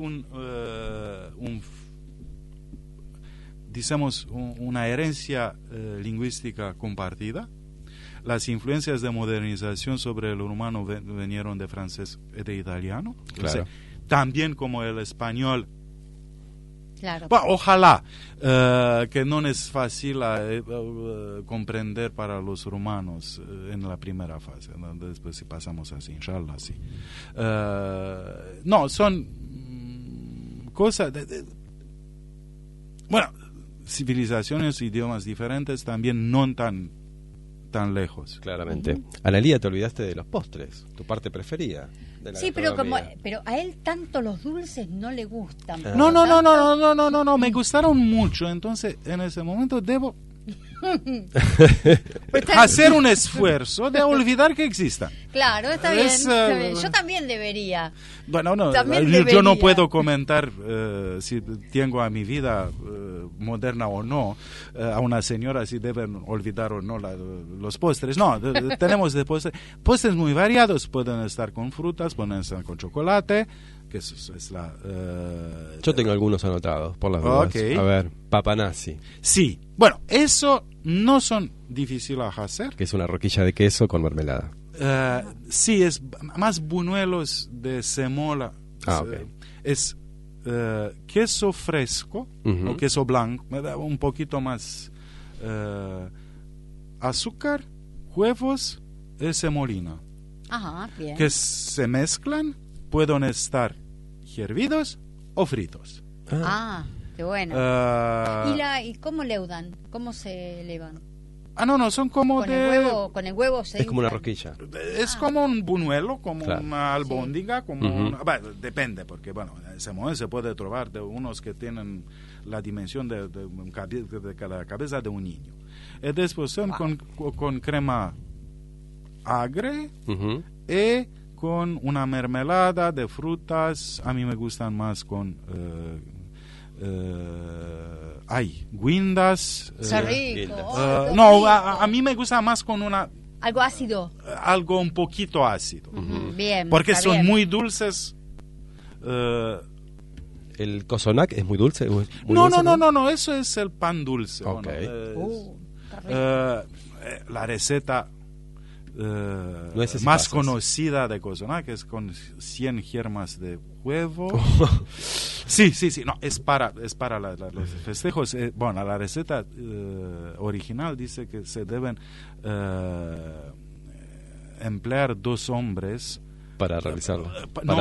una herencia lingüística compartida. Las influencias de modernización sobre el rumano vinieron de francés y de italiano. Entonces, también como el español. Claro. Bueno, ojalá que no es fácil comprender para los rumanos en la primera fase, ¿no? Después si pasamos así, inshallah, sí. No, son cosas bueno, civilizaciones, idiomas diferentes, también no tan lejos. Claramente. Analía, te olvidaste de los postres, tu parte preferida. Sí, pero a él tanto los dulces no le gustan. No, me gustaron mucho, entonces en ese momento debo hacer un esfuerzo de olvidar que existan. Claro, está bien, está bien. Yo también debería. Bueno, no, también yo no puedo comentar si tengo a mi vida moderna o no, a una señora si deben olvidar o no los postres. No, tenemos de postres muy variados, pueden estar con frutas, pueden estar con chocolate, que es la... Yo tengo algunos anotados, por las dudas. Okay. A ver, papanasi. Sí, bueno, eso no son difíciles a hacer. Que es una roquilla de queso con mermelada. Sí, es más buñuelos de semola. Okay. Es queso fresco o queso blanco, me da un poquito más azúcar, huevos y semolina. Ajá, bien. Que se mezclan, pueden estar hervidos o fritos. Qué bueno. ¿Y cómo leudan? ¿Cómo se elevan? No, son como con el huevo se es como una rosquilla. Es como un buñuelo, como claro. una albóndiga, como depende, porque bueno, en ese momento se puede trobar de unos que tienen la dimensión de la cabeza de un niño. Y después son con crema agria y con una mermelada de frutas. A mí me gustan más con guindas. Rico. No, a mí me gusta más con algo ácido. Algo un poquito ácido. Bien. Porque son bien. muy dulces. ¿El cosonac es muy dulce? No, eso es el pan dulce. Okay. La receta no es más conocida de cosonac es con 100 germas de huevo. Sí, no, es para los festejos. Bueno, la receta original dice que se deben emplear 2 hombres para realizarlo.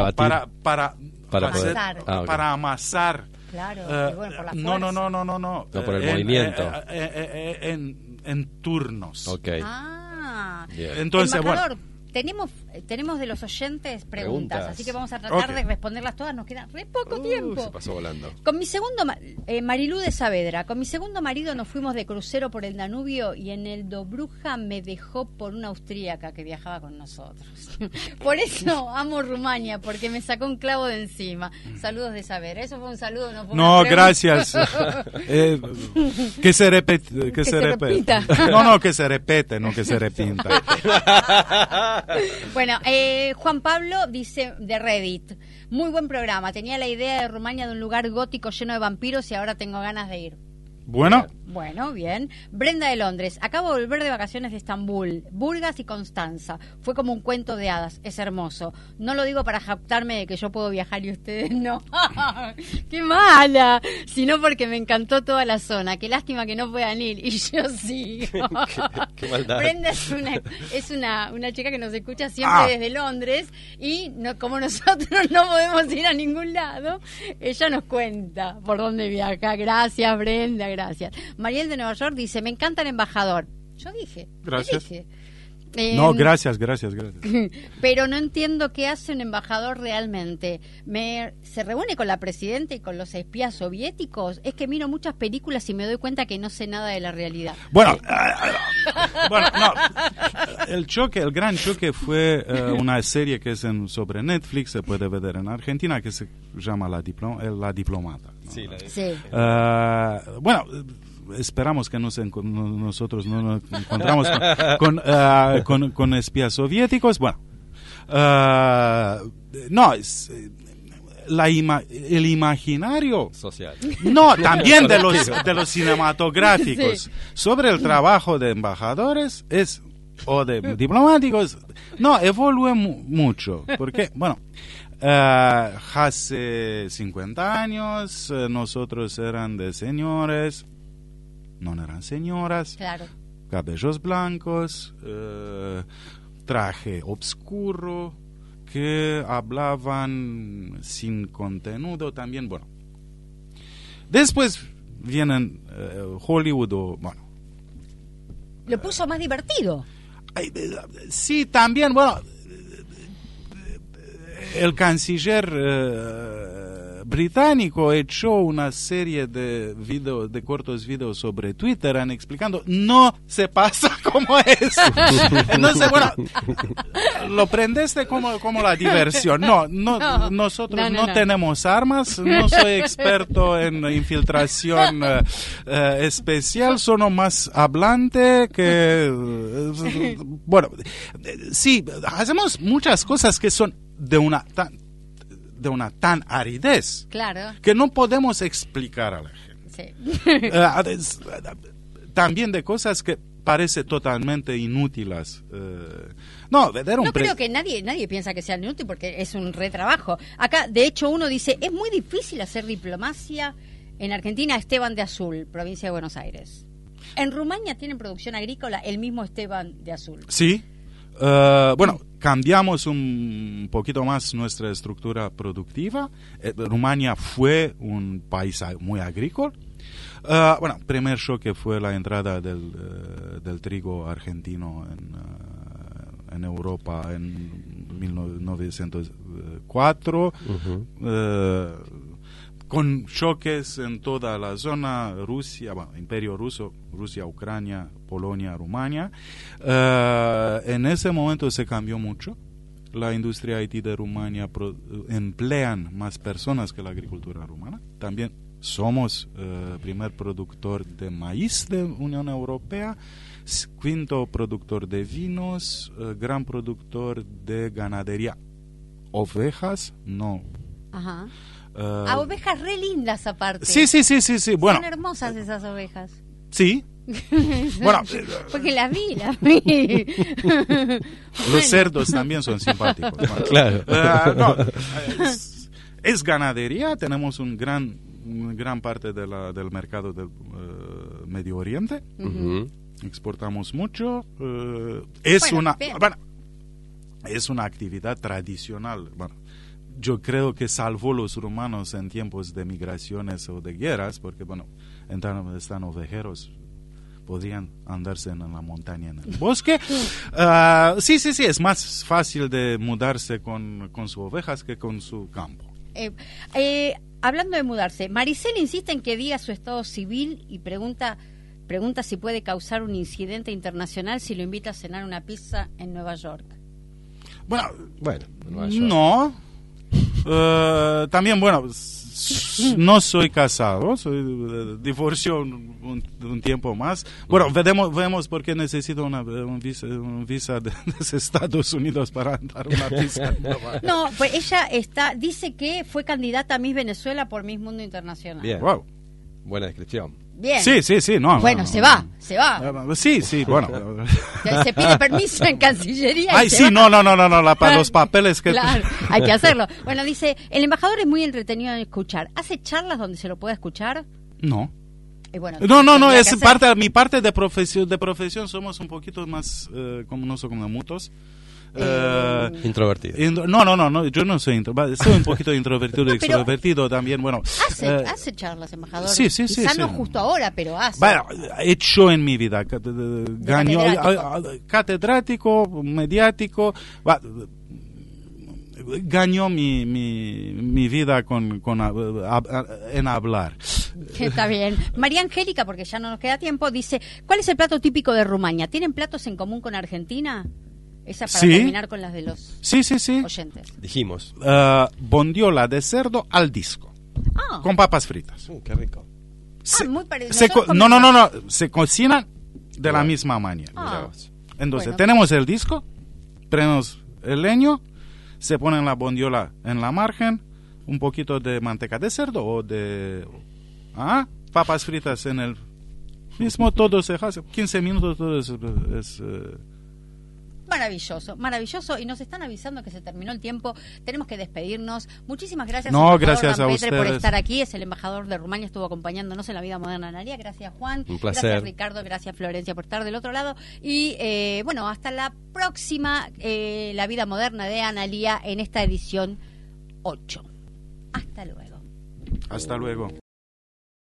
Para amasar. Claro, bueno, por la No. No, por el movimiento. En turnos. Okay. Entonces, bueno. Tenemos de los oyentes preguntas, así que vamos a tratar de responderlas todas. Nos queda re poco tiempo. Se pasó volando. Con mi segundo, Marilú de Saavedra, con mi segundo marido nos fuimos de crucero por el Danubio y en el Dobruja me dejó por una austríaca que viajaba con nosotros. Por eso amo Rumania, porque me sacó un clavo de encima. Saludos de Saavedra. Eso fue un saludo, no fue una pregunta. Gracias. Que se repite. Que se repita. No, que se repite, no que se repita. Bueno, Juan Pablo dice de Reddit, muy buen programa, tenía la idea de Rumania de un lugar gótico lleno de vampiros y ahora tengo ganas de ir. Bueno, bien. Brenda de Londres, acabo de volver de vacaciones de Estambul, Burgas y Constanza. Fue como un cuento de hadas, es hermoso. No lo digo para jactarme de que yo puedo viajar y ustedes no. ¡Qué mala! Sino porque me encantó toda la zona. Qué lástima que no puedan ir y yo sí. qué maldad. Brenda es una chica que nos escucha siempre desde Londres y como nosotros no podemos ir a ningún lado, ella nos cuenta por dónde viaja. Gracias, Brenda. Gracias. Mariel de Nueva York dice, me encanta el embajador. Yo dije. Gracias. No, gracias. Pero no entiendo qué hace un embajador realmente. ¿Se reúne con la presidenta y con los espías soviéticos? Es que miro muchas películas y me doy cuenta que no sé nada de la realidad. Bueno, no. El gran choque fue una serie que es sobre Netflix, se puede ver en Argentina, que se llama La Diplomata, ¿no? Sí, Sí. Bueno, esperamos que nosotros no nos encontramos con espías soviéticos. Bueno, no, es el imaginario social. No, también de los cinematográficos, sí, sobre el trabajo de embajadores o de diplomáticos, no, evolúe mucho, porque, bueno, hace 50 años nosotros eran de señores, no eran señoras, claro, cabellos blancos, traje obscuro, que hablaban sin contenido también, bueno. Después vienen Hollywood o, bueno. Lo puso más divertido. Sí, también, bueno, el canciller británico echó una serie de cortos videos sobre Twitter explicando, no se pasa como eso. Entonces, bueno, lo prendeste como la diversión. No, nosotros no tenemos armas, no soy experto en infiltración especial, soy más hablante que... bueno, sí, hacemos muchas cosas que son de una tan aridez, claro, que no podemos explicar a la gente. Sí. También de cosas que parecen totalmente inútiles. No creo que nadie piensa que sea inútil porque es un retrabajo. Acá, de hecho, uno dice, es muy difícil hacer diplomacia en Argentina. Esteban de Azul, provincia de Buenos Aires. En Rumania tienen producción agrícola, el mismo Esteban de Azul. Sí. Bueno, cambiamos un poquito más nuestra estructura productiva. Rumania fue un país muy agrícola. Bueno, primer choque fue la entrada del trigo argentino en Europa en 1904. Con choques en toda la zona, Rusia, bueno, Imperio Ruso, Rusia, Ucrania, Polonia, Rumania. En ese momento se cambió mucho. La industria IT de Rumania emplean más personas que la agricultura rumana. También somos primer productor de maíz de Unión Europea, quinto productor de vinos, gran productor de ganadería. Ovejas, no. Ajá. Ovejas re lindas aparte. Sí. Bueno, son hermosas esas ovejas. Sí. Bueno, porque las vi. Los cerdos también son simpáticos. Bueno. Claro. No, es ganadería. Tenemos una gran parte del mercado del Medio Oriente. Exportamos mucho. Es una actividad tradicional. Bueno, yo creo que salvó los rumanos en tiempos de migraciones o de guerras, porque, bueno, están ovejeros, podrían andarse en la montaña, en el bosque. Sí, es más fácil de mudarse con sus ovejas que con su campo. Hablando de mudarse, Maricel insiste en que diga su estado civil y pregunta si puede causar un incidente internacional si lo invita a cenar una pizza en Nueva York. Bueno, Nueva York. No. También, bueno, no soy casado, soy divorcio un tiempo más. Bueno, vemos por qué necesito un visa de Estados Unidos para dar una pizza. No, pues ella dice que fue candidata a Miss Venezuela por Miss Mundo Internacional. Bien. Wow. Buena descripción. Bien. Sí, no. Bueno, se va. Sí, bueno. Se pide permiso en Cancillería. Ay, sí, no, para los papeles que... Claro, hay que hacerlo. Bueno, dice, el embajador es muy entretenido en escuchar. ¿Hace charlas donde se lo pueda escuchar? No. Bueno, no, es mi parte de profesión somos un poquito más como mutos. Introvertido. No, yo no soy introvertido, soy un poquito introvertido y Pero extrovertido también, bueno. Hace charlas, embajador. Sí. Quizá no justo ahora, pero hace. Bueno, he hecho en mi vida, catedrático, mediático, ganó mi vida en hablar. Está bien. María Angélica, porque ya no nos queda tiempo, dice, ¿cuál es el plato típico de Rumania? ¿Tienen platos en común con Argentina? Esa para terminar con las de los sí. oyentes. Dijimos. Bondiola de cerdo al disco, con papas fritas. Qué rico. Muy parecido. No, se cocina de la misma manera. Entonces, bueno, tenemos el disco, tenemos el leño, se pone la bondiola en la margen, un poquito de manteca de cerdo o de papas fritas en el mismo, todo se hace 15 minutos, todo es maravilloso, y nos están avisando que se terminó el tiempo, tenemos que despedirnos. Muchísimas gracias, gracias a ustedes por ustedes estar aquí. Es el embajador de Rumania, estuvo acompañándonos en La Vida Moderna de Analía. Gracias, Juan. Un placer. Gracias, Ricardo. Gracias, Florencia, por estar del otro lado. Y bueno, hasta la próxima La Vida Moderna de Analía en esta edición 8. Hasta luego. Hasta luego.